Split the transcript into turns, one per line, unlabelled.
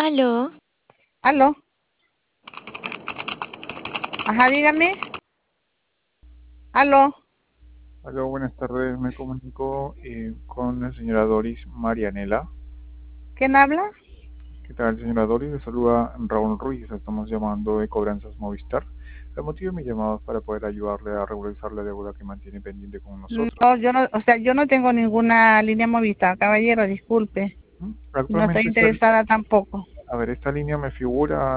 Aló,
Aló. Ajá, dígame. Aló.
Hola, buenas tardes. Me comunico con la señora Doris Marianela.
¿Quién habla?
¿Qué tal, señora Doris? Le saluda Raúl Ruiz. Estamos llamando de Cobranzas Movistar. El motivo de mi llamado es para poder ayudarle a regularizar la deuda que mantiene pendiente con nosotros.
No, yo no, o sea, yo no tengo ninguna línea Movistar, caballero, disculpe.
¿Mm?
Y no estoy
Actualmente,
interesada tampoco.
a ver, esta línea me figura